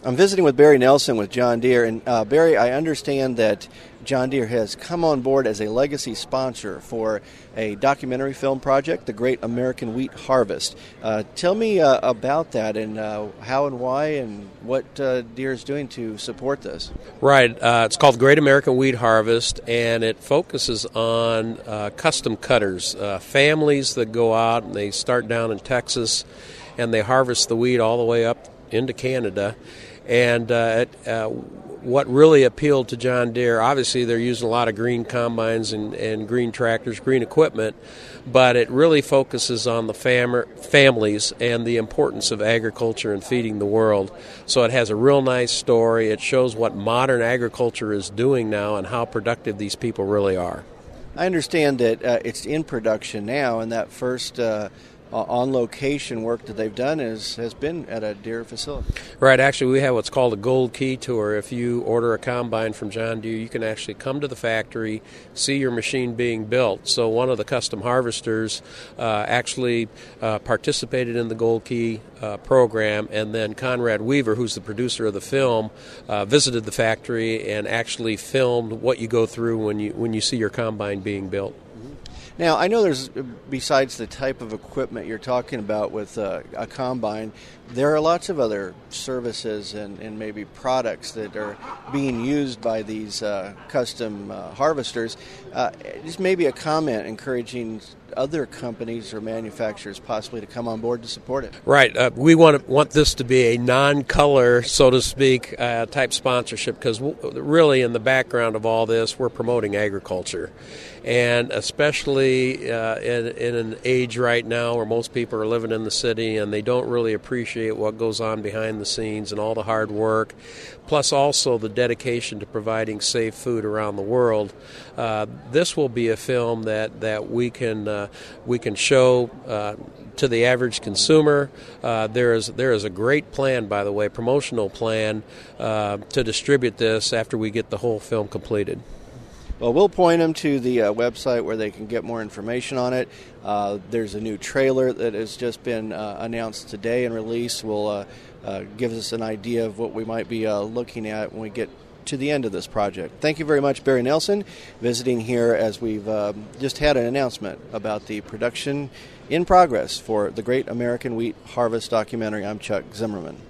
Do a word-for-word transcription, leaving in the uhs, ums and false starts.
I'm visiting with Barry Nelson with John Deere, and uh, Barry, I understand that John Deere has come on board as a legacy sponsor for a documentary film project, The Great American Wheat Harvest. Uh, tell me uh, about that and uh, how and why and what uh, Deere is doing to support this. Right. Uh, it's called Great American Wheat Harvest, and it focuses on uh, custom cutters, uh, families that go out and they start down in Texas and they harvest the wheat all the way up into Canada. And uh, it, uh, what really appealed to John Deere, obviously they're using a lot of green combines and, and green tractors, green equipment, but it really focuses on the fam- families and the importance of agriculture and feeding the world. So it has a real nice story. It shows what modern agriculture is doing now and how productive these people really are. I understand that uh, it's in production now, and that first uh, on-location work that they've done is has been at a Deere facility. Right. Actually, we have what's called a Gold Key Tour. If you order a combine from John Deere, you can actually come to the factory, see your machine being built. So one of the custom harvesters uh, actually uh, participated in the Gold Key uh, program, and then Conrad Weaver, who's the producer of the film, uh, visited the factory and actually filmed what you go through when you when you see your combine being built. Now, I know there's, besides the type of equipment you're talking about with uh, a combine, there are lots of other services and, and maybe products that are being used by these uh, custom uh, harvesters. Uh, just maybe a comment encouraging other companies or manufacturers possibly to come on board to support it. Right. Uh, we want to, want this to be a non-color, so to speak, uh, type sponsorship, because w- really in the background of all this, we're promoting agriculture. And especially uh, in, in an age right now where most people are living in the city and they don't really appreciate what goes on behind the scenes and all the hard work, plus also the dedication to providing safe food around the world. Uh, this will be a film that, that we can uh, we can show uh, to the average consumer. Uh, there is there is a great plan, by the way, promotional plan uh, to distribute this after we get the whole film completed. Well, we'll point them to the uh, website where they can get more information on it. Uh, there's a new trailer that has just been uh, announced today and released. Will uh, uh, give us an idea of what we might be uh, looking at when we get to the end of this project. Thank you very much, Barry Nelson, visiting here as we've uh, just had an announcement about the production in progress for the Great American Wheat Harvest documentary. I'm Chuck Zimmerman.